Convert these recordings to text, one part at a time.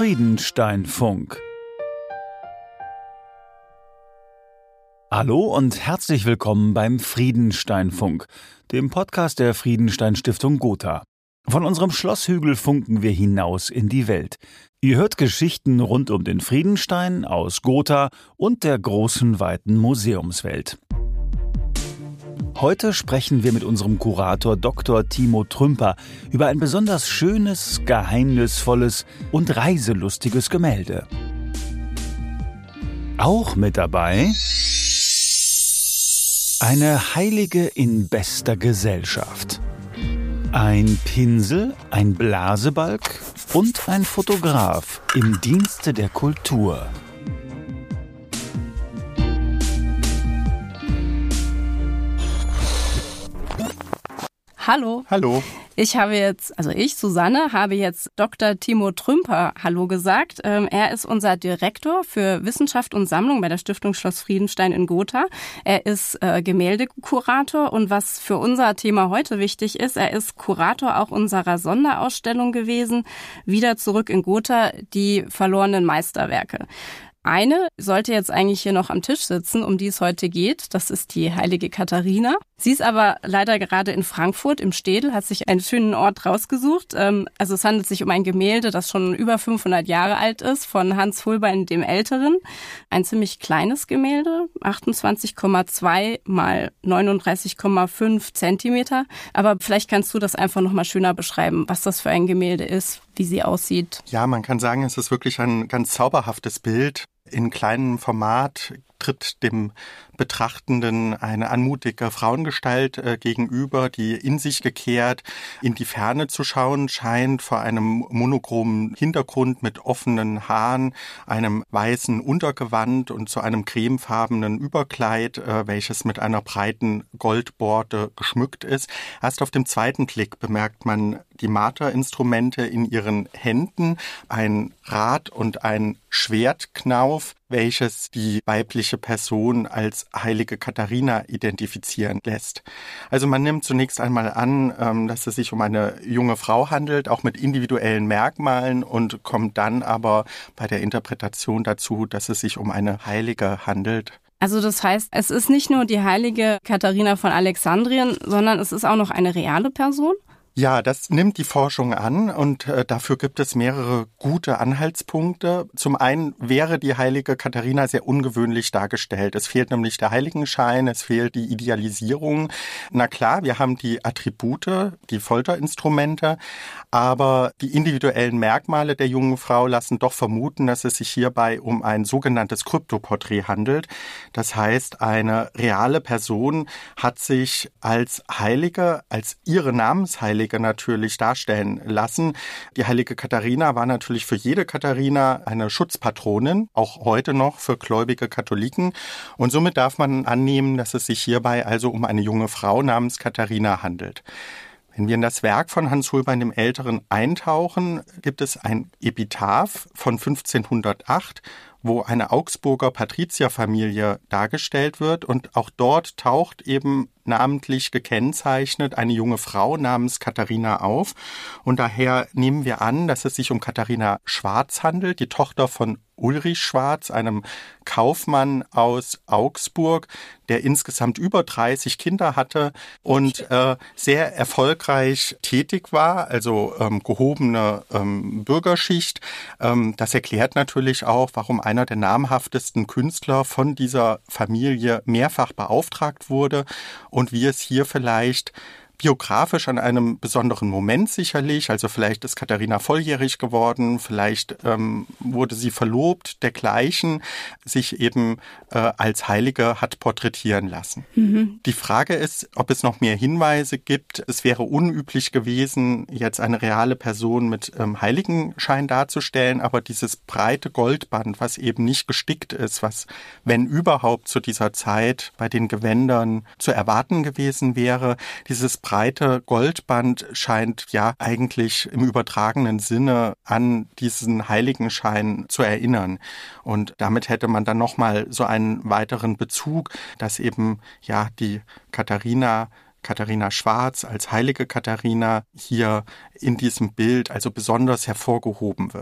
Friedenstein-Funk. Hallo und herzlich willkommen beim Friedenstein-Funk, dem Podcast der Friedenstein-Stiftung Gotha. Von unserem Schlosshügel funken wir hinaus in die Welt. Ihr hört Geschichten rund um den Friedenstein aus Gotha und der großen, weiten Museumswelt. Heute sprechen wir mit unserem Kurator Dr. Timo Trümper über ein besonders schönes, geheimnisvolles und reiselustiges Gemälde. Auch mit dabei eine Heilige in bester Gesellschaft. Ein Pinsel, ein Blasebalg und ein Fotograf im Dienste der Kultur. Hallo. Hallo. Ich, Susanne, habe jetzt Dr. Timo Trümper Hallo gesagt. Er ist unser Direktor für Wissenschaft und Sammlung bei der Stiftung Schloss Friedenstein in Gotha. Er ist Gemäldekurator und was für unser Thema heute wichtig ist, er ist Kurator auch unserer Sonderausstellung gewesen, wieder zurück in Gotha, die verlorenen Meisterwerke. Eine sollte jetzt eigentlich hier noch am Tisch sitzen, um die es heute geht. Das ist die heilige Katharina. Sie ist aber leider gerade in Frankfurt im Städel, hat sich einen schönen Ort rausgesucht. Also es handelt sich um ein Gemälde, das schon über 500 Jahre alt ist, von Hans Holbein dem Älteren. Ein ziemlich kleines Gemälde, 28,2 mal 39,5 Zentimeter. Aber vielleicht kannst du das einfach noch mal schöner beschreiben, was das für ein Gemälde ist, wie sie aussieht. Ja, man kann sagen, es ist wirklich ein ganz zauberhaftes Bild. In kleinem Format tritt dem Betrachtenden eine anmutige Frauengestalt gegenüber, die in sich gekehrt in die Ferne zu schauen scheint, vor einem monochromen Hintergrund mit offenen Haaren, einem weißen Untergewand und zu einem cremefarbenen Überkleid, welches mit einer breiten Goldborte geschmückt ist. Erst auf dem zweiten Blick bemerkt man die Marterinstrumente in ihren Händen, ein Rad und ein Schwertknauf, welches die weibliche Person als heilige Katharina identifizieren lässt. Also man nimmt zunächst einmal an, dass es sich um eine junge Frau handelt, auch mit individuellen Merkmalen, und kommt dann aber bei der Interpretation dazu, dass es sich um eine Heilige handelt. Also das heißt, es ist nicht nur die heilige Katharina von Alexandrien, sondern es ist auch noch eine reale Person? Ja, das nimmt die Forschung an und dafür gibt es mehrere gute Anhaltspunkte. Zum einen wäre die heilige Katharina sehr ungewöhnlich dargestellt. Es fehlt nämlich der Heiligenschein, es fehlt die Idealisierung. Na klar, wir haben die Attribute, die Folterinstrumente, aber die individuellen Merkmale der jungen Frau lassen doch vermuten, dass es sich hierbei um ein sogenanntes Kryptoporträt handelt. Das heißt, eine reale Person hat sich als Heilige, als ihre Namensheilige natürlich darstellen lassen. Die heilige Katharina war natürlich für jede Katharina eine Schutzpatronin, auch heute noch für gläubige Katholiken. Und somit darf man annehmen, dass es sich hierbei also um eine junge Frau namens Katharina handelt. Wenn wir in das Werk von Hans Holbein dem Älteren eintauchen, gibt es ein Epitaph von 1508, wo eine Augsburger Patrizierfamilie dargestellt wird. Und auch dort taucht eben namentlich gekennzeichnet eine junge Frau namens Katharina auf. Und daher nehmen wir an, dass es sich um Katharina Schwarz handelt, die Tochter von Ulrich Schwarz, einem Kaufmann aus Augsburg, der insgesamt über 30 Kinder hatte und sehr erfolgreich tätig war, also gehobene Bürgerschicht. Das erklärt natürlich auch, warum einer der namhaftesten Künstler von dieser Familie mehrfach beauftragt wurde und wie es hier vielleicht biografisch an einem besonderen Moment sicherlich, also vielleicht ist Katharina volljährig geworden, vielleicht wurde sie verlobt, dergleichen, sich eben als Heilige hat porträtieren lassen. Mhm. Die Frage ist, ob es noch mehr Hinweise gibt. Es wäre unüblich gewesen, jetzt eine reale Person mit Heiligenschein darzustellen, aber dieses breite Goldband, was eben nicht gestickt ist, was, wenn überhaupt, zu dieser Zeit bei den Gewändern zu erwarten gewesen wäre, dieses breite Goldband scheint ja eigentlich im übertragenen Sinne an diesen Heiligenschein zu erinnern. Und damit hätte man dann nochmal so einen weiteren Bezug, dass eben ja die Katharina Schwarz als heilige Katharina hier in diesem Bild also besonders hervorgehoben wird.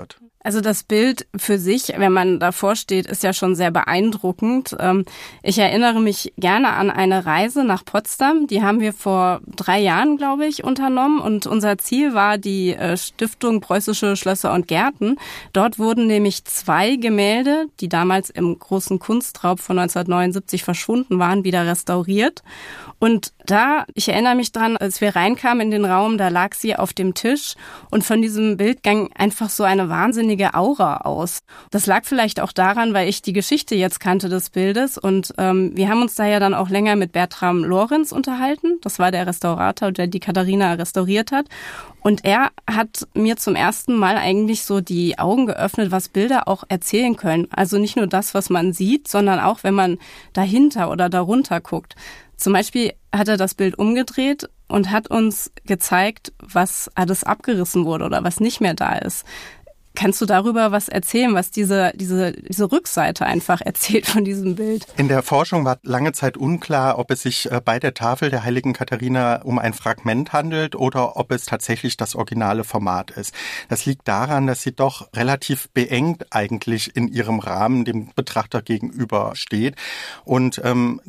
Also das Bild für sich, wenn man davor steht, ist ja schon sehr beeindruckend. Ich erinnere mich gerne an eine Reise nach Potsdam. Die haben wir vor 3 Jahren, glaube ich, unternommen. Und unser Ziel war die Stiftung Preußische Schlösser und Gärten. Dort wurden nämlich 2 Gemälde, die damals im großen Kunstraub von 1979 verschwunden waren, wieder restauriert. Und ich erinnere mich dran, als wir reinkamen in den Raum, da lag sie auf dem Tisch und von diesem Bild ging einfach so eine wahnsinnige Aura aus. Das lag vielleicht auch daran, weil ich die Geschichte jetzt kannte des Bildes und wir haben uns da ja dann auch länger mit Bertram Lorenz unterhalten. Das war der Restaurator, der die Katharina restauriert hat. Und er hat mir zum ersten Mal eigentlich so die Augen geöffnet, was Bilder auch erzählen können. Also nicht nur das, was man sieht, sondern auch, wenn man dahinter oder darunter guckt. Zum Beispiel hat er das Bild umgedreht und hat uns gezeigt, was alles abgerissen wurde oder was nicht mehr da ist. Kannst du darüber was erzählen, was diese Rückseite einfach erzählt von diesem Bild? In der Forschung war lange Zeit unklar, ob es sich bei der Tafel der heiligen Katharina um ein Fragment handelt oder ob es tatsächlich das originale Format ist. Das liegt daran, dass sie doch relativ beengt eigentlich in ihrem Rahmen dem Betrachter gegenüber steht. Und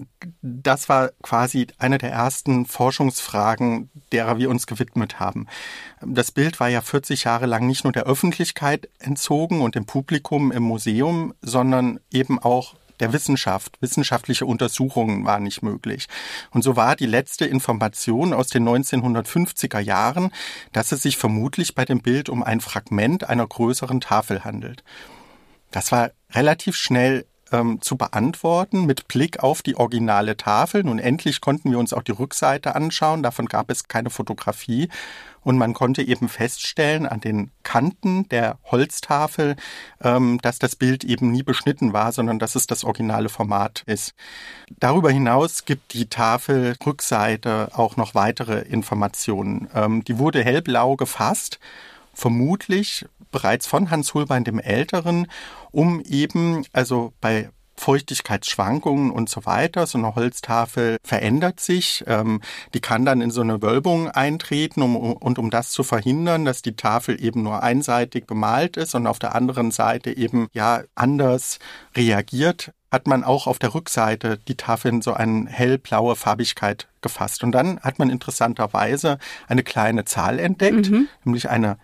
das war quasi eine der ersten Forschungsfragen, derer wir uns gewidmet haben. Das Bild war ja 40 Jahre lang nicht nur der Öffentlichkeit entzogen und dem Publikum im Museum, sondern eben auch der Wissenschaft. Wissenschaftliche Untersuchungen waren nicht möglich. Und so war die letzte Information aus den 1950er Jahren, dass es sich vermutlich bei dem Bild um ein Fragment einer größeren Tafel handelt. Das war relativ schnell zu beantworten mit Blick auf die originale Tafel. Nun endlich konnten wir uns auch die Rückseite anschauen. Davon gab es keine Fotografie. Und man konnte eben feststellen an den Kanten der Holztafel, dass das Bild eben nie beschnitten war, sondern dass es das originale Format ist. Darüber hinaus gibt die Tafelrückseite auch noch weitere Informationen. Die wurde hellblau gefasst, vermutlich bereits von Hans Holbein dem Älteren, um eben, also bei Feuchtigkeitsschwankungen und so weiter, so eine Holztafel verändert sich, die kann dann in so eine Wölbung eintreten um das zu verhindern, dass die Tafel eben nur einseitig bemalt ist und auf der anderen Seite eben anders reagiert, hat man auch auf der Rückseite die Tafel in so eine hellblaue Farbigkeit gefasst. Und dann hat man interessanterweise eine kleine Zahl entdeckt, nämlich eine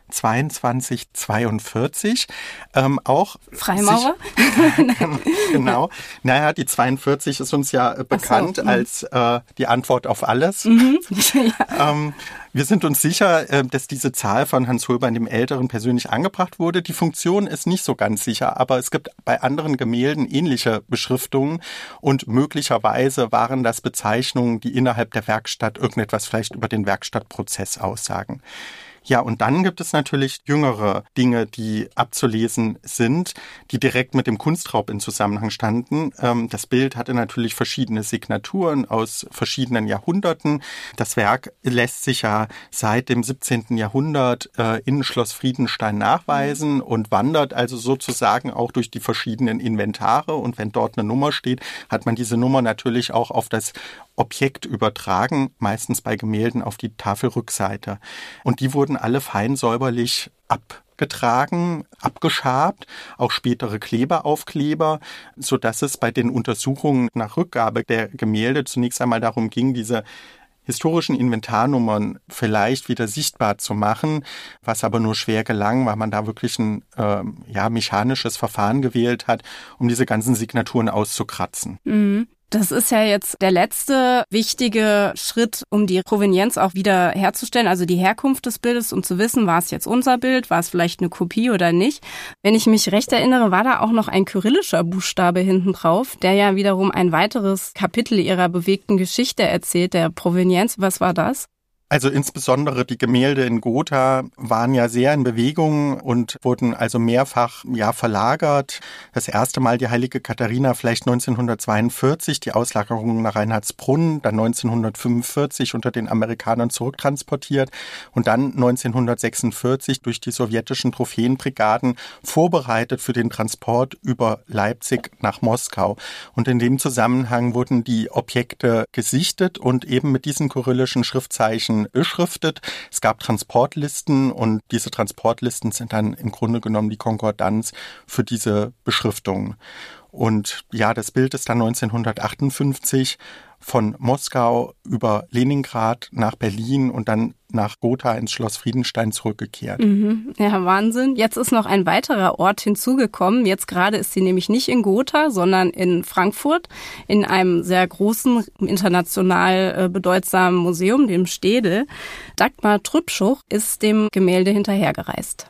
2242. Auch Freimaurer? Genau. Naja, die 42 ist uns ja bekannt als die Antwort auf alles. Ja. Wir sind uns sicher, dass diese Zahl von Hans Holbein dem Älteren persönlich angebracht wurde. Die Funktion ist nicht so ganz sicher, aber es gibt bei anderen Gemälden ähnliche Beschriftungen und möglicherweise waren das Bezeichnungen, die innerhalb der Werkstatt irgendetwas vielleicht über den Werkstattprozess aussagen. Ja, und dann gibt es natürlich jüngere Dinge, die abzulesen sind, die direkt mit dem Kunstraub in Zusammenhang standen. Das Bild hatte natürlich verschiedene Signaturen aus verschiedenen Jahrhunderten. Das Werk lässt sich ja seit dem 17. Jahrhundert in Schloss Friedenstein nachweisen und wandert also sozusagen auch durch die verschiedenen Inventare. Und wenn dort eine Nummer steht, hat man diese Nummer natürlich auch auf das Objekt übertragen, meistens bei Gemälden auf die Tafelrückseite. Und die wurden alle fein säuberlich abgetragen, abgeschabt, auch spätere Kleberaufkleber, sodass es bei den Untersuchungen nach Rückgabe der Gemälde zunächst einmal darum ging, diese historischen Inventarnummern vielleicht wieder sichtbar zu machen, was aber nur schwer gelang, weil man da wirklich ein mechanisches Verfahren gewählt hat, um diese ganzen Signaturen auszukratzen. Mhm. Das ist ja jetzt der letzte wichtige Schritt, um die Provenienz auch wieder herzustellen, also die Herkunft des Bildes, um zu wissen, war es jetzt unser Bild, war es vielleicht eine Kopie oder nicht. Wenn ich mich recht erinnere, war da auch noch ein kyrillischer Buchstabe hinten drauf, der ja wiederum ein weiteres Kapitel ihrer bewegten Geschichte erzählt, der Provenienz. Was war das? Also insbesondere die Gemälde in Gotha waren ja sehr in Bewegung und wurden also mehrfach verlagert. Das erste Mal die heilige Katharina vielleicht 1942, die Auslagerung nach Reinhardsbrunn, dann 1945 unter den Amerikanern zurücktransportiert und dann 1946 durch die sowjetischen Trophäenbrigaden vorbereitet für den Transport über Leipzig nach Moskau. Und in dem Zusammenhang wurden die Objekte gesichtet und eben mit diesen kyrillischen Schriftzeichen dann beschriftet. Es gab Transportlisten und diese Transportlisten sind dann im Grunde genommen die Konkordanz für diese Beschriftung. Und ja, das Bild ist dann 1958 von Moskau über Leningrad nach Berlin und dann nach Gotha ins Schloss Friedenstein zurückgekehrt. Ja, Wahnsinn. Jetzt ist noch ein weiterer Ort hinzugekommen. Jetzt gerade ist sie nämlich nicht in Gotha, sondern in Frankfurt, in einem sehr großen, international bedeutsamen Museum, dem Städel. Dagmar Trübschuch ist dem Gemälde hinterhergereist.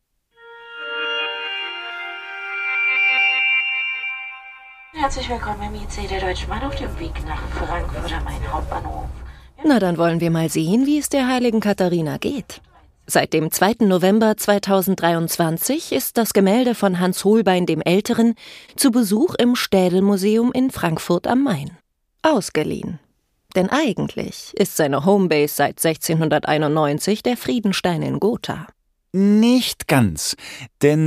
Herzlich willkommen im IC der Deutschen Bahn auf dem Weg nach Frankfurt am Main Hauptbahnhof. Na, dann wollen wir mal sehen, wie es der heiligen Katharina geht. Seit dem 2. November 2023 ist das Gemälde von Hans Holbein dem Älteren zu Besuch im Städel-Museum in Frankfurt am Main. Ausgeliehen. Denn eigentlich ist seine Homebase seit 1691 der Friedenstein in Gotha. Nicht ganz, denn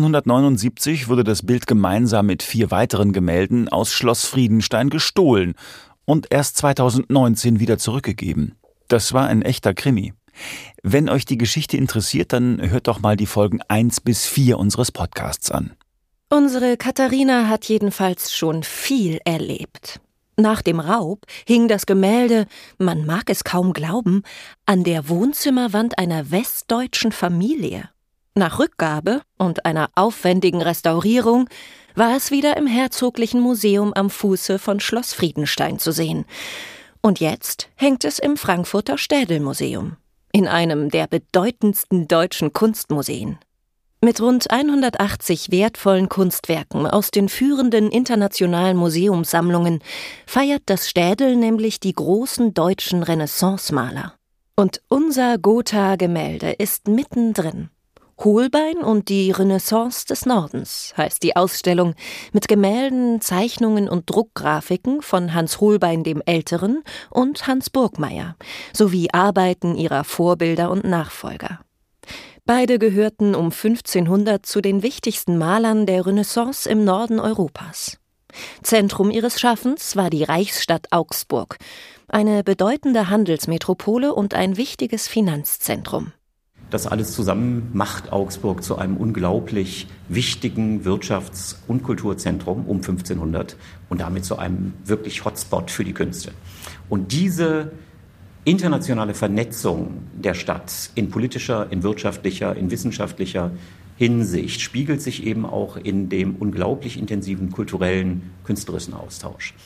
1979 wurde das Bild gemeinsam mit 4 weiteren Gemälden aus Schloss Friedenstein gestohlen und erst 2019 wieder zurückgegeben. Das war ein echter Krimi. Wenn euch die Geschichte interessiert, dann hört doch mal die Folgen 1 bis 4 unseres Podcasts an. Unsere Katharina hat jedenfalls schon viel erlebt. Nach dem Raub hing das Gemälde, man mag es kaum glauben, an der Wohnzimmerwand einer westdeutschen Familie. Nach Rückgabe und einer aufwendigen Restaurierung war es wieder im Herzoglichen Museum am Fuße von Schloss Friedenstein zu sehen. Und jetzt hängt es im Frankfurter Städel-Museum, in einem der bedeutendsten deutschen Kunstmuseen. Mit rund 180 wertvollen Kunstwerken aus den führenden internationalen Museumssammlungen feiert das Städel nämlich die großen deutschen Renaissance-Maler. Und unser Gotha-Gemälde ist mittendrin. Holbein und die Renaissance des Nordens heißt die Ausstellung mit Gemälden, Zeichnungen und Druckgrafiken von Hans Holbein dem Älteren und Hans Burgmeier sowie Arbeiten ihrer Vorbilder und Nachfolger. Beide gehörten um 1500 zu den wichtigsten Malern der Renaissance im Norden Europas. Zentrum ihres Schaffens war die Reichsstadt Augsburg, eine bedeutende Handelsmetropole und ein wichtiges Finanzzentrum. Das alles zusammen macht Augsburg zu einem unglaublich wichtigen Wirtschafts- und Kulturzentrum um 1500 und damit zu einem wirklich Hotspot für die Künste. Und diese internationale Vernetzung der Stadt in politischer, in wirtschaftlicher, in wissenschaftlicher Hinsicht spiegelt sich eben auch in dem unglaublich intensiven kulturellen, künstlerischen Austausch.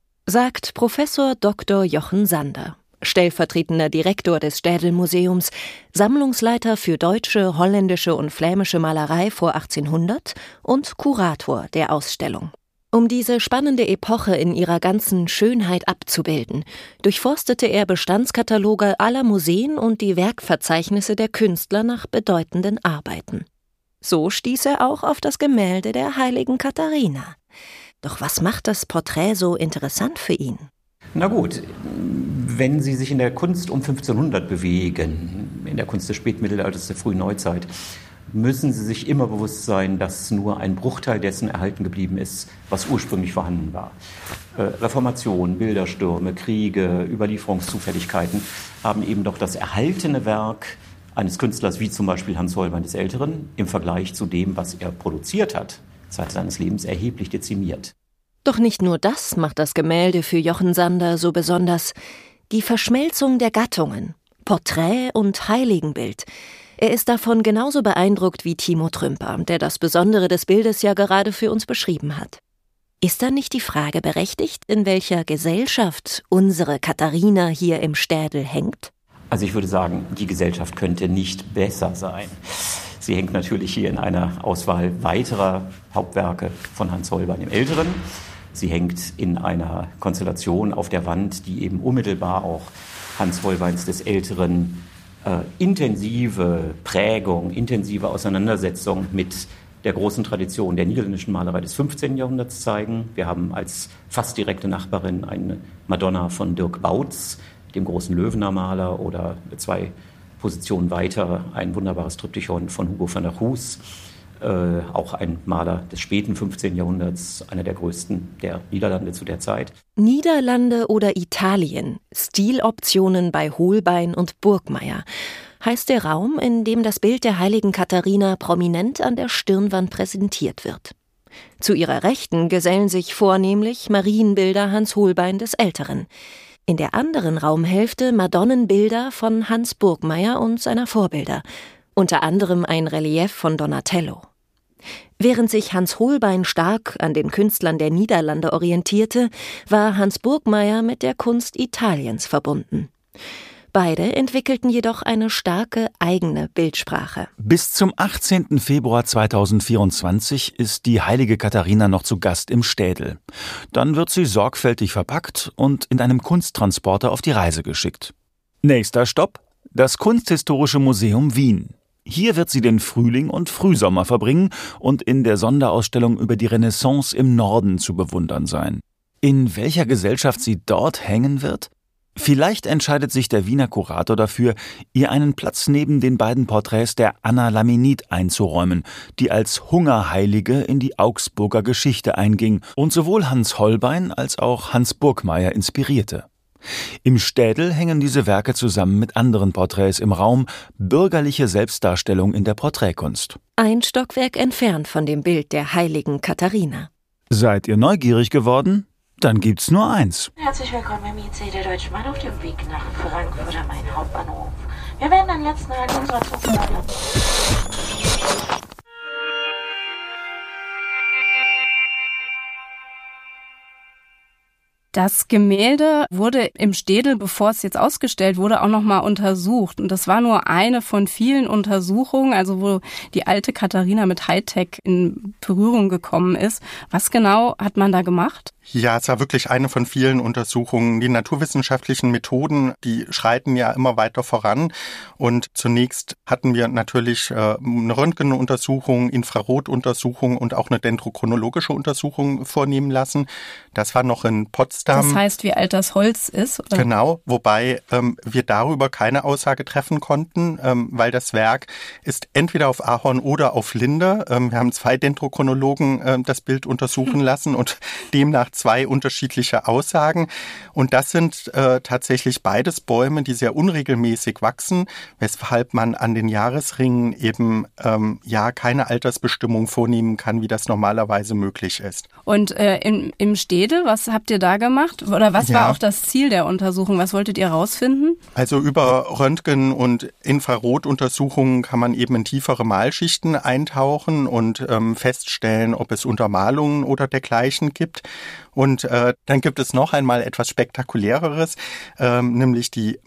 Sagt Professor Dr. Jochen Sander, stellvertretender Direktor des Städel-Museums, Sammlungsleiter für deutsche, holländische und flämische Malerei vor 1800 und Kurator der Ausstellung. Um diese spannende Epoche in ihrer ganzen Schönheit abzubilden, durchforstete er Bestandskataloge aller Museen und die Werkverzeichnisse der Künstler nach bedeutenden Arbeiten. So stieß er auch auf das Gemälde der heiligen Katharina. Doch was macht das Porträt so interessant für ihn? Na gut, wenn Sie sich in der Kunst um 1500 bewegen, in der Kunst des Spätmittelalters, der frühen Neuzeit, müssen Sie sich immer bewusst sein, dass nur ein Bruchteil dessen erhalten geblieben ist, was ursprünglich vorhanden war. Reformation, Bilderstürme, Kriege, Überlieferungszufälligkeiten haben eben doch das erhaltene Werk eines Künstlers wie zum Beispiel Hans Holbein des Älteren im Vergleich zu dem, was er produziert hat, Zeit seines Lebens erheblich dezimiert. Doch nicht nur das macht das Gemälde für Jochen Sander so besonders. Die Verschmelzung der Gattungen, Porträt und Heiligenbild. Er ist davon genauso beeindruckt wie Timo Trümper, der das Besondere des Bildes ja gerade für uns beschrieben hat. Ist da nicht die Frage berechtigt, in welcher Gesellschaft unsere Katharina hier im Städel hängt? Also ich würde sagen, die Gesellschaft könnte nicht besser sein. Sie hängt natürlich hier in einer Auswahl weiterer Hauptwerke von Hans Holbein dem Älteren. Sie hängt in einer Konstellation auf der Wand, die eben unmittelbar auch Hans Holbeins des Älteren intensive Prägung, intensive Auseinandersetzung mit der großen Tradition der niederländischen Malerei des 15. Jahrhunderts zeigen. Wir haben als fast direkte Nachbarin eine Madonna von Dirk Bautz, dem großen Löwener Maler, oder 2 Positionen weiter ein wunderbares Triptychon von Hugo van der Goes. auch ein Maler des späten 15. Jahrhunderts, einer der größten der Niederlande zu der Zeit. Niederlande oder Italien, Stiloptionen bei Holbein und Burgmeier, heißt der Raum, in dem das Bild der heiligen Katharina prominent an der Stirnwand präsentiert wird. Zu ihrer Rechten gesellen sich vornehmlich Marienbilder Hans Holbein des Älteren. In der anderen Raumhälfte Madonnenbilder von Hans Burgmeier und seiner Vorbilder, unter anderem ein Relief von Donatello. Während sich Hans Holbein stark an den Künstlern der Niederlande orientierte, war Hans Burgmeier mit der Kunst Italiens verbunden. Beide entwickelten jedoch eine starke eigene Bildsprache. Bis zum 18. Februar 2024 ist die heilige Katharina noch zu Gast im Städel. Dann wird sie sorgfältig verpackt und in einem Kunsttransporter auf die Reise geschickt. Nächster Stopp: das Kunsthistorische Museum Wien. Hier wird sie den Frühling und Frühsommer verbringen und in der Sonderausstellung über die Renaissance im Norden zu bewundern sein. In welcher Gesellschaft sie dort hängen wird? Vielleicht entscheidet sich der Wiener Kurator dafür, ihr einen Platz neben den beiden Porträts der Anna Laminit einzuräumen, die als Hungerheilige in die Augsburger Geschichte einging und sowohl Hans Holbein als auch Hans Burgmeier inspirierte. Im Städel hängen diese Werke zusammen mit anderen Porträts im Raum, bürgerliche Selbstdarstellung in der Porträtkunst. Ein Stockwerk entfernt von dem Bild der heiligen Katharina. Seid ihr neugierig geworden? Dann gibt's nur eins. Herzlich willkommen im IC der Deutschen Bahn auf dem Weg nach Frankfurt am Main Hauptbahnhof. Wir werden den letzten Halt unserer Zugfahrt. Das Gemälde wurde im Städel, bevor es jetzt ausgestellt wurde, auch nochmal untersucht. Und das war nur eine von vielen Untersuchungen, also wo die alte Katharina mit Hightech in Berührung gekommen ist. Was genau hat man da gemacht? Ja, es war wirklich eine von vielen Untersuchungen. Die naturwissenschaftlichen Methoden, die schreiten ja immer weiter voran. Und zunächst hatten wir natürlich eine Röntgenuntersuchung, Infrarotuntersuchung und auch eine dendrochronologische Untersuchung vornehmen lassen. Das war noch in Potsdam. Das heißt, wie alt das Holz ist? Oder? Genau, wobei wir darüber keine Aussage treffen konnten, weil das Werk ist entweder auf Ahorn oder auf Linde. Wir haben 2 Dendrochronologen das Bild untersuchen lassen und demnach 2 unterschiedliche Aussagen. Und das sind tatsächlich beides Bäume, die sehr unregelmäßig wachsen, weshalb man an den Jahresringen eben keine Altersbestimmung vornehmen kann, wie das normalerweise möglich ist. Und im Städel, was habt ihr da gemacht? Oder was war auch das Ziel der Untersuchung? Was wolltet ihr rausfinden? Also über Röntgen- und Infrarotuntersuchungen kann man eben in tiefere Malschichten eintauchen und feststellen, ob es Untermalungen oder dergleichen gibt. Und dann gibt es noch einmal etwas Spektakuläreres, nämlich die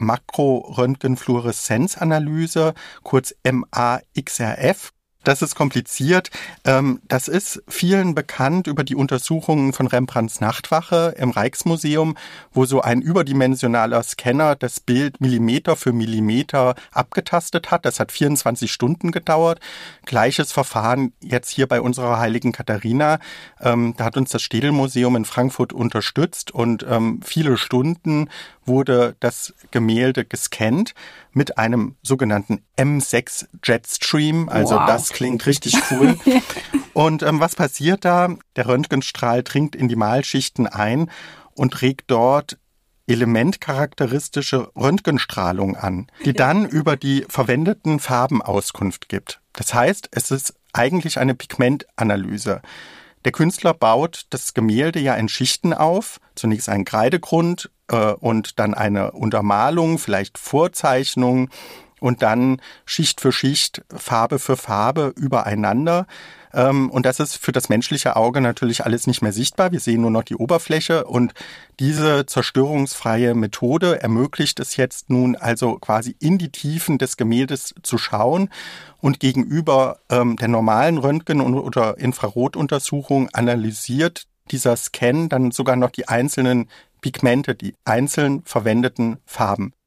Makroröntgenfluoreszenzanalyse, kurz MAXRF. Das ist kompliziert. Das ist vielen bekannt über die Untersuchungen von Rembrandts Nachtwache im Rijksmuseum, wo so ein überdimensionaler Scanner das Bild Millimeter für Millimeter abgetastet hat. Das hat 24 Stunden gedauert. Gleiches Verfahren jetzt hier bei unserer heiligen Katharina. Da hat uns das Städelmuseum in Frankfurt unterstützt und viele Stunden wurde das Gemälde gescannt mit einem sogenannten M6 Jetstream. Also wow. Das klingt richtig cool. Und was passiert da? Der Röntgenstrahl dringt in die Malschichten ein und regt dort elementcharakteristische Röntgenstrahlung an, die dann über die verwendeten Farben Auskunft gibt. Das heißt, es ist eigentlich eine Pigmentanalyse. Der Künstler baut das Gemälde ja in Schichten auf, zunächst einen Kreidegrund und dann eine Untermalung, vielleicht Vorzeichnung und dann Schicht für Schicht, Farbe für Farbe übereinander. Und das ist für das menschliche Auge natürlich alles nicht mehr sichtbar. Wir sehen nur noch die Oberfläche und diese zerstörungsfreie Methode ermöglicht es jetzt nun also quasi in die Tiefen des Gemäldes zu schauen und gegenüber der normalen Röntgen- oder Infrarotuntersuchung analysiert dieser Scan dann sogar noch die einzelnen Pigmente, die einzeln verwendeten Farben.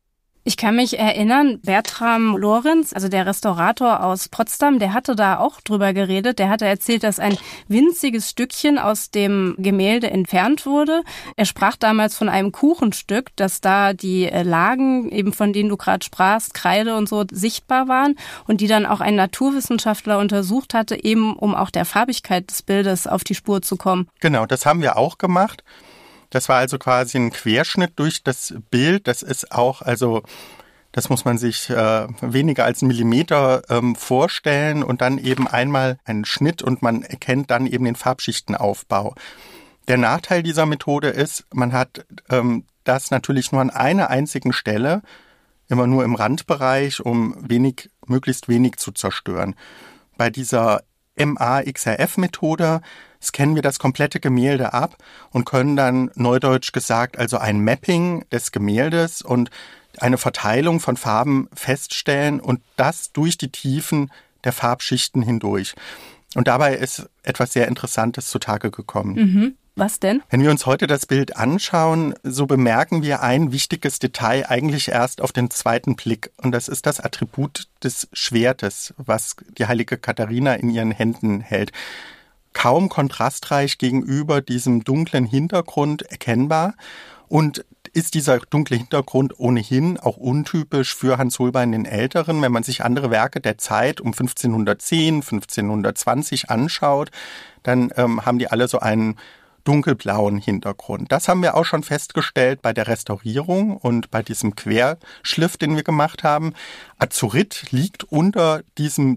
Ich kann mich erinnern, Bertram Lorenz, also der Restaurator aus Potsdam, der hatte da auch drüber geredet. Der hatte erzählt, dass ein winziges Stückchen aus dem Gemälde entfernt wurde. Er sprach damals von einem Kuchenstück, dass da die Lagen, eben von denen du gerade sprachst, Kreide und so, sichtbar waren und die dann auch ein Naturwissenschaftler untersucht hatte, eben um auch der Farbigkeit des Bildes auf die Spur zu kommen. Genau, das haben wir auch gemacht. Das war also quasi ein Querschnitt durch das Bild. Das ist auch, also das muss man sich weniger als 1 Millimeter vorstellen und dann eben einmal einen Schnitt und man erkennt dann eben den Farbschichtenaufbau. Der Nachteil dieser Methode ist, man hat das natürlich nur an einer einzigen Stelle, immer nur im Randbereich, um möglichst wenig zu zerstören. Bei dieser MA-XRF-Methode scannen wir das komplette Gemälde ab und können dann, neudeutsch gesagt, also ein Mapping des Gemäldes und eine Verteilung von Farben feststellen und das durch die Tiefen der Farbschichten hindurch. Und dabei ist etwas sehr Interessantes zutage gekommen. Mhm. Was denn? Wenn wir uns heute das Bild anschauen, so bemerken wir ein wichtiges Detail eigentlich erst auf den zweiten Blick. Und das ist das Attribut des Schwertes, was die heilige Katharina in ihren Händen hält. Kaum kontrastreich gegenüber diesem dunklen Hintergrund erkennbar und ist dieser dunkle Hintergrund ohnehin auch untypisch für Hans Holbein den Älteren. Wenn man sich andere Werke der Zeit um 1510, 1520 anschaut, dann haben die alle so einen dunkelblauen Hintergrund. Das haben wir auch schon festgestellt bei der Restaurierung und bei diesem Querschliff, den wir gemacht haben. Azurit liegt unter diesem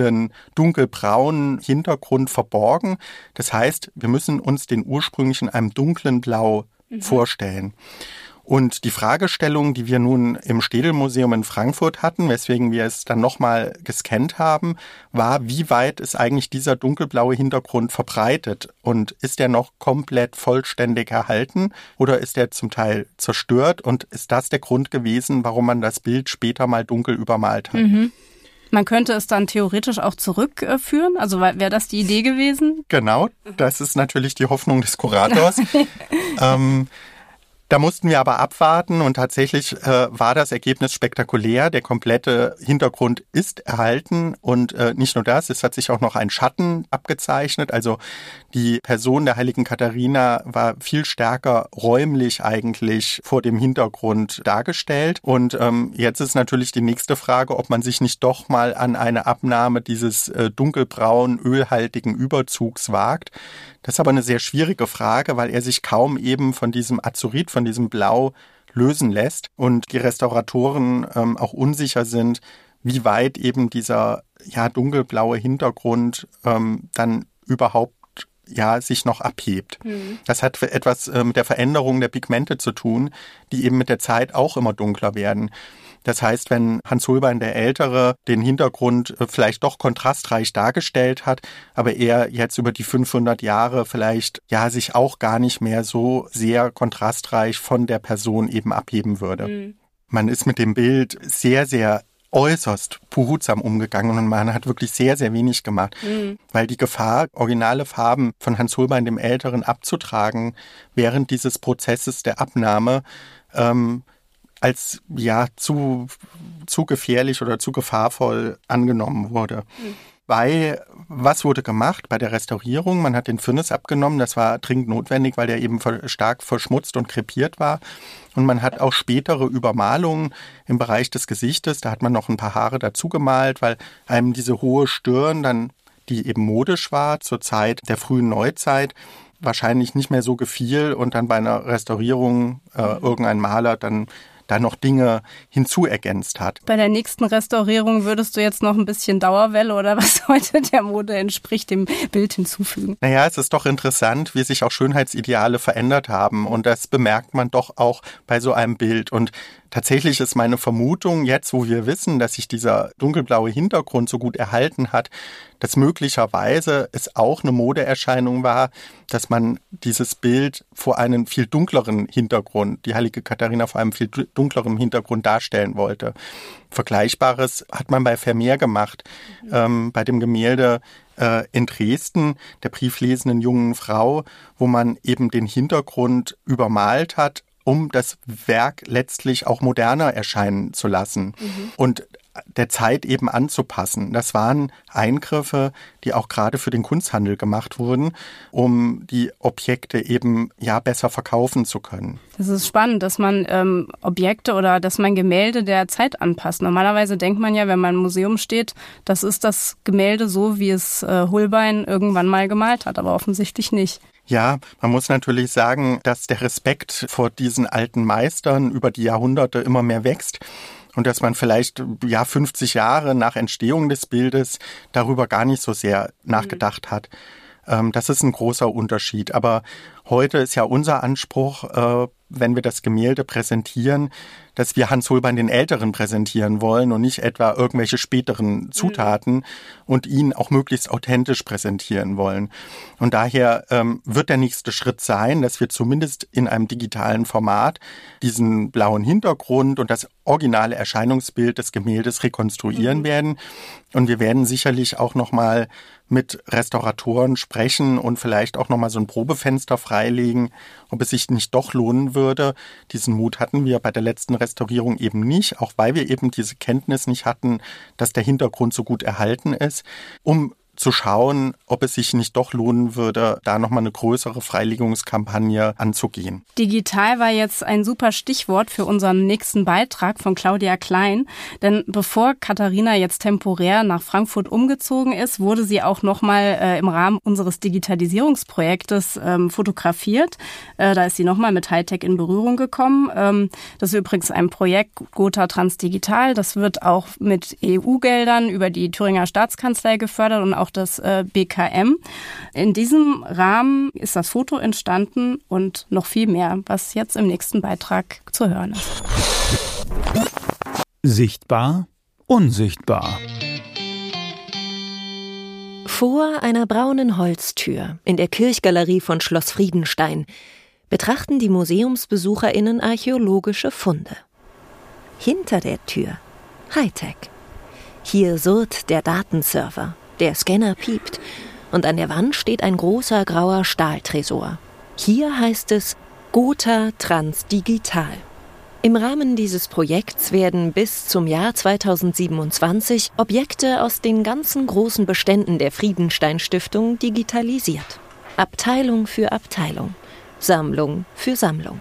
dunkelbraunen Hintergrund verborgen. Das heißt, wir müssen uns den ursprünglich in einem dunklen Blau vorstellen. Und die Fragestellung, die wir nun im Städel-Museum in Frankfurt hatten, weswegen wir es dann nochmal gescannt haben, war, wie weit ist eigentlich dieser dunkelblaue Hintergrund verbreitet? Und ist der noch komplett vollständig erhalten oder ist der zum Teil zerstört? Und ist das der Grund gewesen, warum man das Bild später mal dunkel übermalt hat? Mhm. Man könnte es dann theoretisch auch zurückführen? Also wäre das die Idee gewesen? Genau, das ist natürlich die Hoffnung des Kurators. Da mussten wir aber abwarten und tatsächlich war das Ergebnis spektakulär. Der komplette Hintergrund ist erhalten und nicht nur das, es hat sich auch noch ein Schatten abgezeichnet. Also die Person der heiligen Katharina war viel stärker räumlich eigentlich vor dem Hintergrund dargestellt. Und jetzt ist natürlich die nächste Frage, ob man sich nicht doch mal an eine Abnahme dieses dunkelbraunen, ölhaltigen Überzugs wagt. Das ist aber eine sehr schwierige Frage, weil er sich kaum eben von diesem Azurit, von diesem Blau lösen lässt und die Restauratoren auch unsicher sind, wie weit eben dieser dunkelblaue Hintergrund dann überhaupt sich noch abhebt. Das hat etwas mit der Veränderung der Pigmente zu tun, die eben mit der Zeit auch immer dunkler werden. Das heißt, wenn Hans Holbein der Ältere den Hintergrund vielleicht doch kontrastreich dargestellt hat, aber er jetzt über die 500 Jahre vielleicht sich auch gar nicht mehr so sehr kontrastreich von der Person eben abheben würde. Man ist mit dem Bild sehr, sehr äußerst behutsam umgegangen und man hat wirklich sehr, sehr wenig gemacht, weil die Gefahr, originale Farben von Hans Holbein dem Älteren abzutragen, während dieses Prozesses der Abnahme als zu gefährlich oder zu gefahrvoll angenommen wurde. Was wurde gemacht bei der Restaurierung? Man hat den Firnis abgenommen, das war dringend notwendig, weil der eben stark verschmutzt und krepiert war. Und man hat auch spätere Übermalungen im Bereich des Gesichtes, da hat man noch ein paar Haare dazu gemalt, weil einem diese hohe Stirn dann, die eben modisch war zur Zeit der frühen Neuzeit, wahrscheinlich nicht mehr so gefiel und dann bei einer Restaurierung irgendein Maler dann da noch Dinge hinzuergänzt hat. Bei der nächsten Restaurierung würdest du jetzt noch ein bisschen Dauerwelle oder was heute der Mode entspricht, dem Bild hinzufügen? Naja, es ist doch interessant, wie sich auch Schönheitsideale verändert haben und das bemerkt man doch auch bei so einem Bild. Und tatsächlich ist meine Vermutung, jetzt wo wir wissen, dass sich dieser dunkelblaue Hintergrund so gut erhalten hat, dass möglicherweise es auch eine Modeerscheinung war, dass man dieses Bild vor einem viel dunkleren Hintergrund, die heilige Katharina vor einem viel dunkleren Hintergrund darstellen wollte. Vergleichbares hat man bei Vermeer gemacht, bei dem Gemälde in Dresden, der brieflesenden jungen Frau, wo man eben den Hintergrund übermalt hat, um das Werk letztlich auch moderner erscheinen zu lassen und der Zeit eben anzupassen. Das waren Eingriffe, die auch gerade für den Kunsthandel gemacht wurden, um die Objekte eben besser verkaufen zu können. Das ist spannend, dass man Objekte oder dass man Gemälde der Zeit anpasst. Normalerweise denkt man ja, wenn man im Museum steht, das ist das Gemälde so, wie es Holbein irgendwann mal gemalt hat, aber offensichtlich nicht. Ja, man muss natürlich sagen, dass der Respekt vor diesen alten Meistern über die Jahrhunderte immer mehr wächst. Und dass man vielleicht 50 Jahre nach Entstehung des Bildes darüber gar nicht so sehr nachgedacht hat. Das ist ein großer Unterschied. Aber heute ist ja unser Anspruch, wenn wir das Gemälde präsentieren, dass wir Hans Holbein den Älteren präsentieren wollen und nicht etwa irgendwelche späteren Zutaten und ihn auch möglichst authentisch präsentieren wollen. Und daher wird der nächste Schritt sein, dass wir zumindest in einem digitalen Format diesen blauen Hintergrund und das originale Erscheinungsbild des Gemäldes rekonstruieren werden. Und wir werden sicherlich auch nochmal mit Restauratoren sprechen und vielleicht auch nochmal so ein Probefenster freilegen, ob es sich nicht doch lohnen würde. Diesen Mut hatten wir bei der letzten Restaurierung eben nicht, auch weil wir eben diese Kenntnis nicht hatten, dass der Hintergrund so gut erhalten ist, um zu schauen, ob es sich nicht doch lohnen würde, da nochmal eine größere Freilegungskampagne anzugehen. Digital war jetzt ein super Stichwort für unseren nächsten Beitrag von Claudia Klein. Denn bevor Katharina jetzt temporär nach Frankfurt umgezogen ist, wurde sie auch nochmal im Rahmen unseres Digitalisierungsprojektes fotografiert. Da ist sie nochmal mit Hightech in Berührung gekommen. Das ist übrigens ein Projekt Gotha Transdigital. Das wird auch mit EU-Geldern über die Thüringer Staatskanzlei gefördert und auch das BKM. In diesem Rahmen ist das Foto entstanden und noch viel mehr, was jetzt im nächsten Beitrag zu hören ist. Sichtbar, unsichtbar. Vor einer braunen Holztür in der Kirchgalerie von Schloss Friedenstein betrachten die MuseumsbesucherInnen archäologische Funde. Hinter der Tür Hightech. Hier surrt der Datenserver. Der Scanner piept und an der Wand steht ein großer grauer Stahltresor. Hier heißt es Gotha Transdigital. Im Rahmen dieses Projekts werden bis zum Jahr 2027 Objekte aus den ganzen großen Beständen der Friedenstein-Stiftung digitalisiert. Abteilung für Abteilung, Sammlung für Sammlung.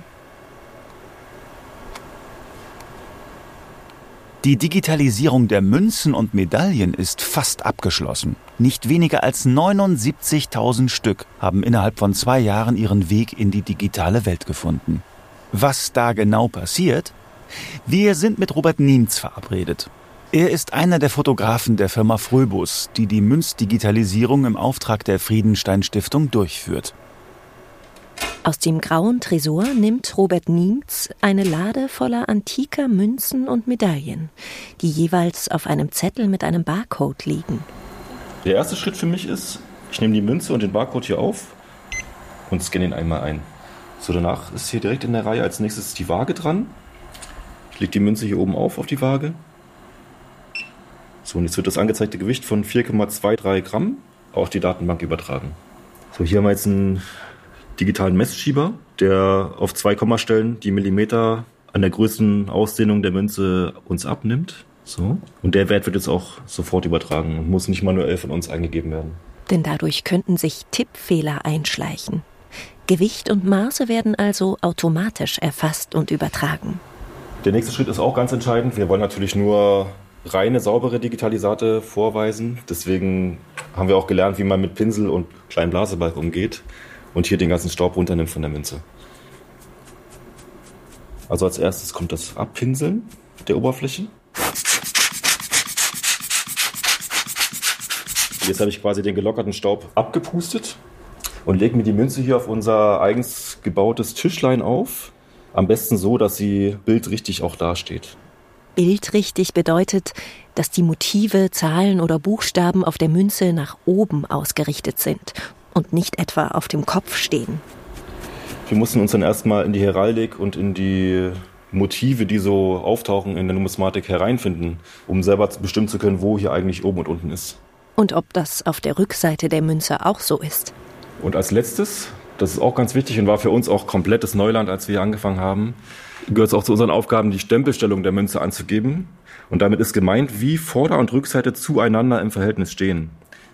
Die Digitalisierung der Münzen und Medaillen ist fast abgeschlossen. Nicht weniger als 79.000 Stück haben innerhalb von 2 Jahren ihren Weg in die digitale Welt gefunden. Was da genau passiert? Wir sind mit Robert Niemtz verabredet. Er ist einer der Fotografen der Firma Fröbus, die die Münzdigitalisierung im Auftrag der Friedenstein-Stiftung durchführt. Aus dem grauen Tresor nimmt Robert Niemtz eine Lade voller antiker Münzen und Medaillen, die jeweils auf einem Zettel mit einem Barcode liegen. Der erste Schritt für mich ist, ich nehme die Münze und den Barcode hier auf und scanne ihn einmal ein. So, danach ist hier direkt in der Reihe als nächstes die Waage dran. Ich lege die Münze hier oben auf die Waage. So, und jetzt wird das angezeigte Gewicht von 4,23 Gramm auf die Datenbank übertragen. So, hier haben wir jetzt einen digitalen Messschieber, der auf 2 Kommastellen die Millimeter an der Größenausdehnung der Münze uns abnimmt. So. Und der Wert wird jetzt auch sofort übertragen und muss nicht manuell von uns eingegeben werden. Denn dadurch könnten sich Tippfehler einschleichen. Gewicht und Maße werden also automatisch erfasst und übertragen. Der nächste Schritt ist auch ganz entscheidend. Wir wollen natürlich nur reine, saubere Digitalisate vorweisen. Deswegen haben wir auch gelernt, wie man mit Pinsel und kleinen Blasebalg umgeht und hier den ganzen Staub runternimmt von der Münze. Also als erstes kommt das Abpinseln der Oberfläche. Jetzt habe ich quasi den gelockerten Staub abgepustet und lege mir die Münze hier auf unser eigens gebautes Tischlein auf. Am besten so, dass sie bildrichtig auch dasteht. Bildrichtig bedeutet, dass die Motive, Zahlen oder Buchstaben auf der Münze nach oben ausgerichtet sind und nicht etwa auf dem Kopf stehen. Wir mussten uns dann erstmal in die Heraldik und in die Motive, die so auftauchen in der Numismatik, hereinfinden, um selber bestimmen zu können, wo hier eigentlich oben und unten ist. Und ob das auf der Rückseite der Münze auch so ist. Und als letztes Das ist auch ganz wichtig und war für uns auch komplettes Neuland, als wir hier angefangen haben. Gehört es auch zu unseren Aufgaben, die Stempelstellung der Münze anzugeben. Und damit ist gemeint, wie Vorder- und Rückseite zueinander im Verhältnis stehen.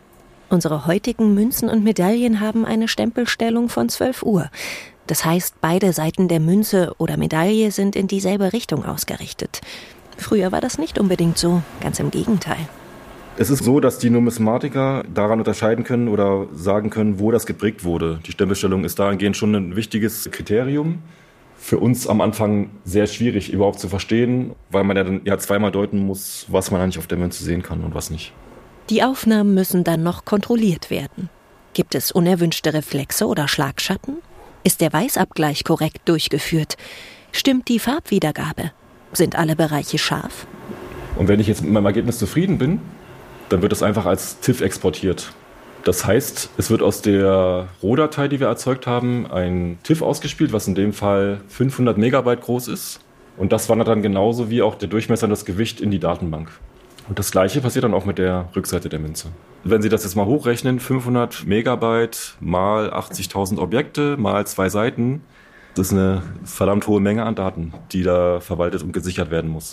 Unsere heutigen Münzen und Medaillen haben eine Stempelstellung von 12 Uhr. Das heißt, beide Seiten der Münze oder Medaille sind in dieselbe Richtung ausgerichtet. Früher war das nicht unbedingt so, ganz im Gegenteil. Es ist so, dass die Numismatiker daran unterscheiden können oder sagen können, wo das geprägt wurde. Die Stempelstellung ist dahingehend schon ein wichtiges Kriterium. Für uns am Anfang sehr schwierig überhaupt zu verstehen, weil man ja dann zweimal deuten muss, was man eigentlich auf der Münze sehen kann und was nicht. Die Aufnahmen müssen dann noch kontrolliert werden. Gibt es unerwünschte Reflexe oder Schlagschatten? Ist der Weißabgleich korrekt durchgeführt? Stimmt die Farbwiedergabe? Sind alle Bereiche scharf? Und wenn ich jetzt mit meinem Ergebnis zufrieden bin, dann wird es einfach als TIFF exportiert. Das heißt, es wird aus der Rohdatei, die wir erzeugt haben, ein TIFF ausgespielt, was in dem Fall 500 Megabyte groß ist. Und das wandert dann genauso wie auch der Durchmesser und das Gewicht in die Datenbank. Und das Gleiche passiert dann auch mit der Rückseite der Münze. Wenn Sie das jetzt mal hochrechnen, 500 Megabyte mal 80.000 Objekte mal 2 Seiten, das ist eine verdammt hohe Menge an Daten, die da verwaltet und gesichert werden muss.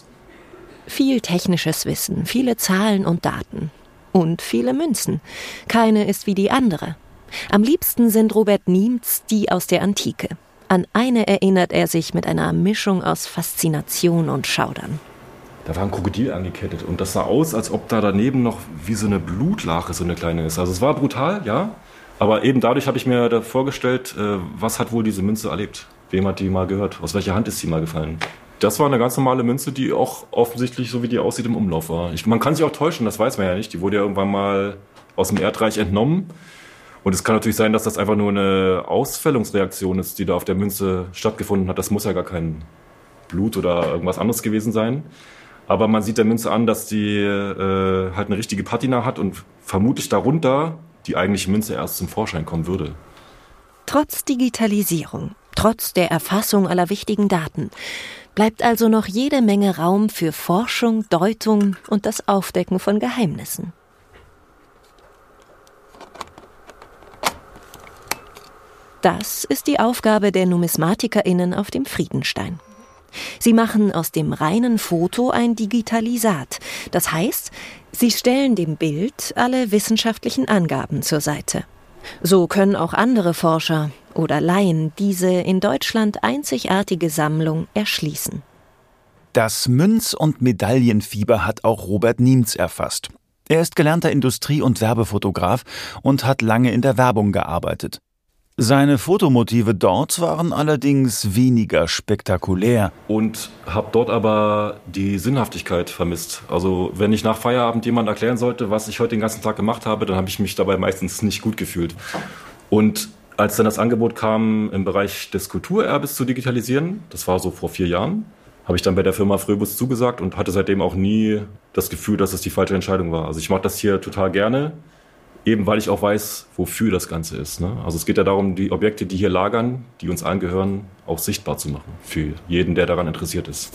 Viel technisches Wissen, viele Zahlen und Daten. Und viele Münzen. Keine ist wie die andere. Am liebsten sind Robert Niemz die aus der Antike. An eine erinnert er sich mit einer Mischung aus Faszination und Schaudern. Da war ein Krokodil angekettet und das sah aus, als ob da daneben noch wie so eine Blutlache, so eine kleine ist. Also es war brutal, ja, aber eben dadurch habe ich mir da vorgestellt, was hat wohl diese Münze erlebt? Wem hat die mal gehört? Aus welcher Hand ist sie mal gefallen? Das war eine ganz normale Münze, die auch offensichtlich, so wie die aussieht, im Umlauf war. Man kann sich auch täuschen, das weiß man ja nicht. Die wurde ja irgendwann mal aus dem Erdreich entnommen. Und es kann natürlich sein, dass das einfach nur eine Ausfällungsreaktion ist, die da auf der Münze stattgefunden hat. Das muss ja gar kein Blut oder irgendwas anderes gewesen sein. Aber man sieht der Münze an, dass die halt eine richtige Patina hat und vermutlich darunter die eigentliche Münze erst zum Vorschein kommen würde. Trotz Digitalisierung, trotz der Erfassung aller wichtigen Daten, bleibt also noch jede Menge Raum für Forschung, Deutung und das Aufdecken von Geheimnissen. Das ist die Aufgabe der NumismatikerInnen auf dem Friedenstein. Sie machen aus dem reinen Foto ein Digitalisat. Das heißt, sie stellen dem Bild alle wissenschaftlichen Angaben zur Seite. So können auch andere Forscher oder Laien diese in Deutschland einzigartige Sammlung erschließen. Das Münz- und Medaillenfieber hat auch Robert Niemz erfasst. Er ist gelernter Industrie- und Werbefotograf und hat lange in der Werbung gearbeitet. Seine Fotomotive dort waren allerdings weniger spektakulär. Und habe dort aber die Sinnhaftigkeit vermisst. Also wenn ich nach Feierabend jemand erklären sollte, was ich heute den ganzen Tag gemacht habe, dann habe ich mich dabei meistens nicht gut gefühlt. Und als dann das Angebot kam, im Bereich des Kulturerbes zu digitalisieren, das war so vor 4 Jahren, habe ich dann bei der Firma Fröbus zugesagt und hatte seitdem auch nie das Gefühl, dass es die falsche Entscheidung war. Also ich mache das hier total gerne. Eben weil ich auch weiß, wofür das Ganze ist. Ne? Also es geht ja darum, die Objekte, die hier lagern, die uns angehören, auch sichtbar zu machen. Für jeden, der daran interessiert ist.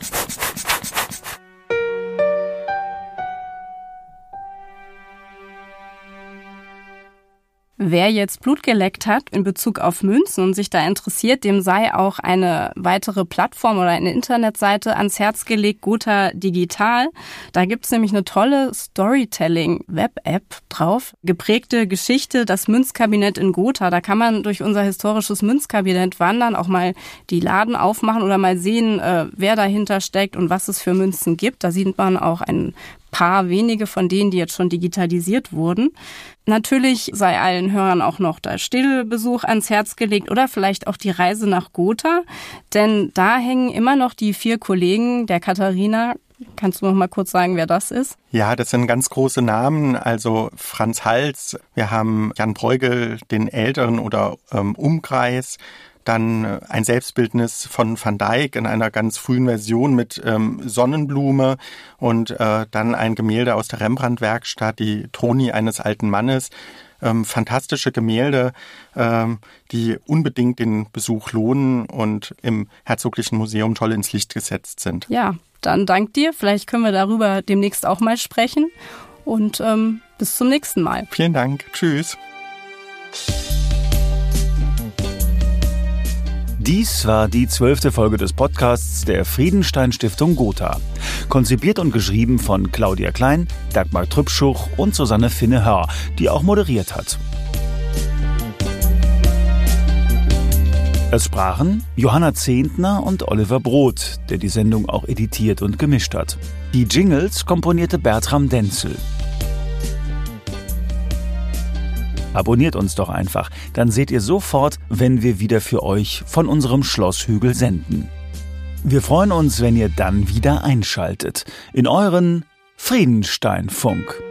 Wer jetzt Blut geleckt hat in Bezug auf Münzen und sich da interessiert, dem sei auch eine weitere Plattform oder eine Internetseite ans Herz gelegt, Gotha Digital. Da gibt's nämlich eine tolle Storytelling-Web-App drauf. Geprägte Geschichte, das Münzkabinett in Gotha. Da kann man durch unser historisches Münzkabinett wandern, auch mal die Laden aufmachen oder mal sehen, wer dahinter steckt und was es für Münzen gibt. Da sieht man auch ein paar wenige von denen, die jetzt schon digitalisiert wurden. Natürlich sei allen Hörern auch noch der Stillbesuch ans Herz gelegt oder vielleicht auch die Reise nach Gotha, denn da hängen immer noch die 4 Kollegen der Katharina. Kannst du noch mal kurz sagen, wer das ist? Ja, das sind ganz große Namen, also Franz Hals, wir haben Jan Bruegel, den Älteren oder Umkreis, dann ein Selbstbildnis von Van Dyck in einer ganz frühen Version mit Sonnenblume und dann ein Gemälde aus der Rembrandt-Werkstatt, die Throni eines alten Mannes. Fantastische Gemälde, die unbedingt den Besuch lohnen und im Herzoglichen Museum toll ins Licht gesetzt sind. Ja, dann dank dir. Vielleicht können wir darüber demnächst auch mal sprechen und bis zum nächsten Mal. Vielen Dank. Tschüss. Dies war die 12. Folge des Podcasts der Friedenstein Stiftung Gotha. Konzipiert und geschrieben von Claudia Klein, Dagmar Trübschuch und Susanne Finne-Hör, die auch moderiert hat. Es sprachen Johanna Zehntner und Oliver Broth, der die Sendung auch editiert und gemischt hat. Die Jingles komponierte Bertram Denzel. Abonniert uns doch einfach, dann seht ihr sofort, wenn wir wieder für euch von unserem Schlosshügel senden. Wir freuen uns, wenn ihr dann wieder einschaltet in euren Friedenstein-Funk.